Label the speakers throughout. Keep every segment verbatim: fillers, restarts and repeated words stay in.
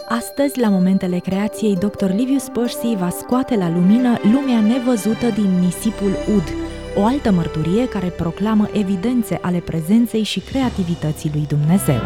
Speaker 1: Astăzi, la Momentele Creației, doctor Livius Părsi va scoate la lumină lumea nevăzută din nisipul ud, o altă mărturie care proclamă evidențe ale prezenței și creativității lui Dumnezeu.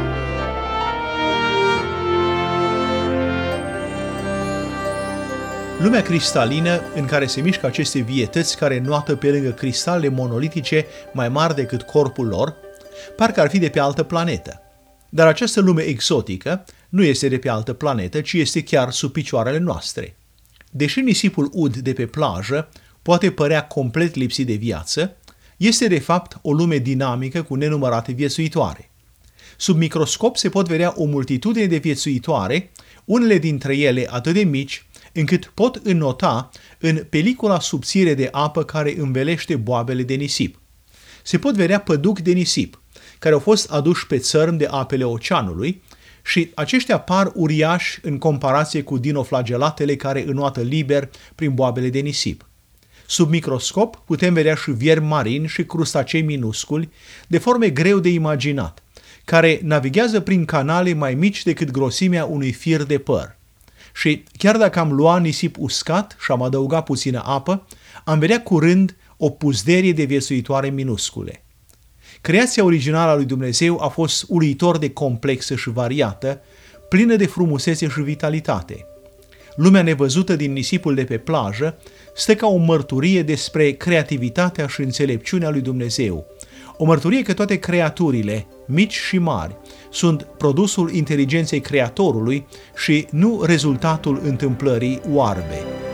Speaker 2: Lumea cristalină în care se mișcă aceste vietăți care înoată pe lângă cristale monolitice mai mari decât corpul lor, parcă ar fi de pe altă planetă. Dar această lume exotică nu este de pe altă planetă, ci este chiar sub picioarele noastre. Deși nisipul ud de pe plajă poate părea complet lipsit de viață, este de fapt o lume dinamică cu nenumărate viețuitoare. Sub microscop se pot vedea o multitudine de viețuitoare, unele dintre ele atât de mici, încât pot înnota în pelicula subțire de apă care învelește boabele de nisip. Se pot vedea păduchi de nisip, care au fost aduși pe țărm de apele oceanului și aceștia par uriași în comparație cu dinoflagelatele care înoată liber prin boabele de nisip. Sub microscop putem vedea și viermi marini și crustacei minusculi, de forme greu de imaginat, care navighează prin canale mai mici decât grosimea unui fir de păr. Și chiar dacă am luat nisip uscat și am adăugat puțină apă, am vedea curând o puzderie de viețuitoare minuscule. Creația originală a lui Dumnezeu a fost uluitor de complexă și variată, plină de frumusețe și vitalitate. Lumea nevăzută din nisipul de pe plajă stă ca o mărturie despre creativitatea și înțelepciunea lui Dumnezeu, o mărturie că toate creaturile, mici și mari, sunt produsul inteligenței Creatorului și nu rezultatul întâmplării oarbe.